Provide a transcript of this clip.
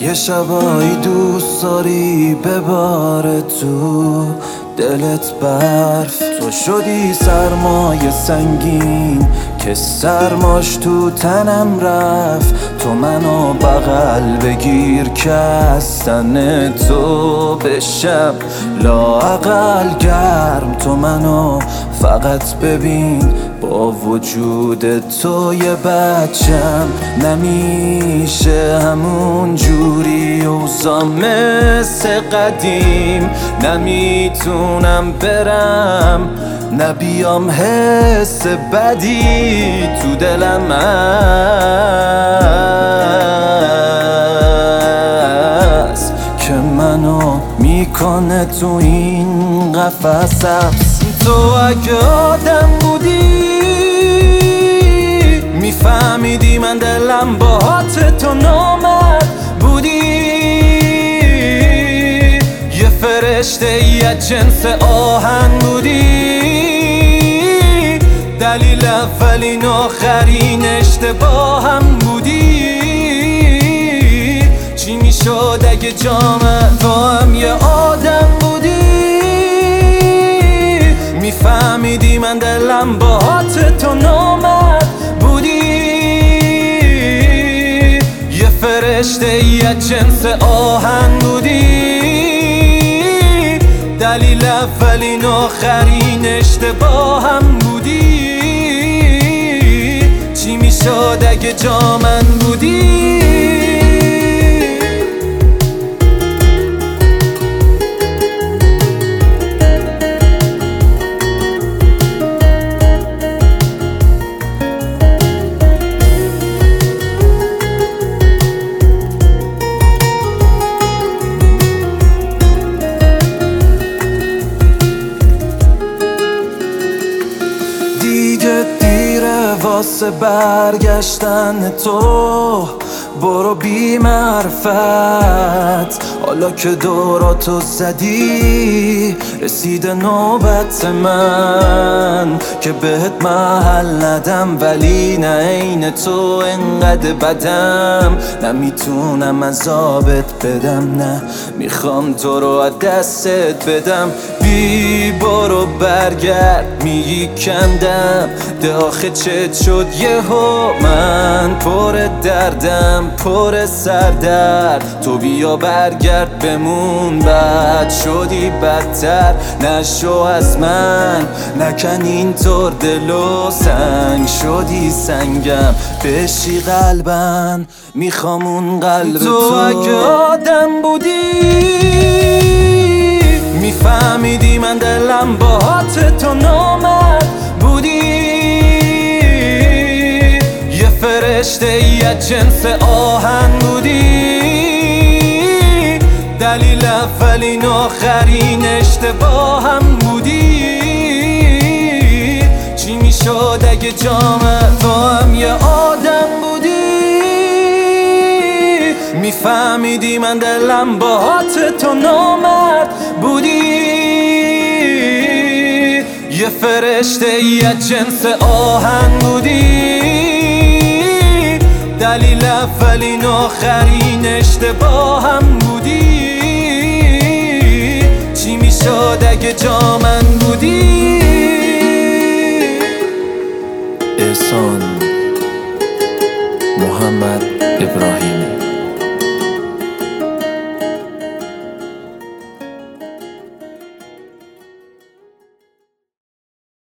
یه شبایی دوست داری بباره تو دلت برف، تو شدی سرمایه سنگین که سرماش تو تنم رفت. تو منو بغل بگیر که از تن تو بشم لااقل گرم. تو منو فقط ببین با وجود تو یه بچم نمیشه همون جوری اوضاع مثل قدیم. نمیتونم برم نبیام حس بدی تو دلم هست که منو میکنه تو این قفس حبس. تو اگه آدم بودی میفهمیدی من دلم باهات تو نامرد بودی. یه فرشته یه جنس آهن بودی. دلیل اولین آخرین اشتباهم بودی. چی میشد اگه جامعه تو هم یه آدم بودی؟ میفهمیدی من دلم باهات تو نامرد بودی. یه فرشته یه جنس آهن بودی. دلیل اولین آخرین اشتباهم بودی. چی میشد اگه جا من بودی؟ دیگه دیره واسه برگشتن تو، برو بی معرفت. حالا که دوراتو زدی رسیده نوبت من که بهت محل ندم، ولی نه عین تو انقدر بدم. نمیتونم عذابت بدم، نه میخوام تو رو از دستت بدم. بی برو برگرد میگی کندم ده آخه چت شد یهو من پر دردم پر سردرد. تو بیا برگرد بمون بد شدی بدتر. نشو از من نکن اینطور دل و سنگ شدی سنگم بشی قلبم میخوام اون قلب تو. اگه آدم بودی میفهمیدی من دلم باهات تو نامرد بودی. یه فرشته یه جنس آهن بودی. دلیل اولین آخرین اشتباهم بودی. چی میشد اگه جامعه تو هم یه آدم بودی؟ میفهمیدی من دلم باهات تو نامرد بودی. یه فرشته یه جنس آهن بودی. دلیل اولین آخرین اشتباهم بودی. چی میشد اگه جا من بودی؟ احسان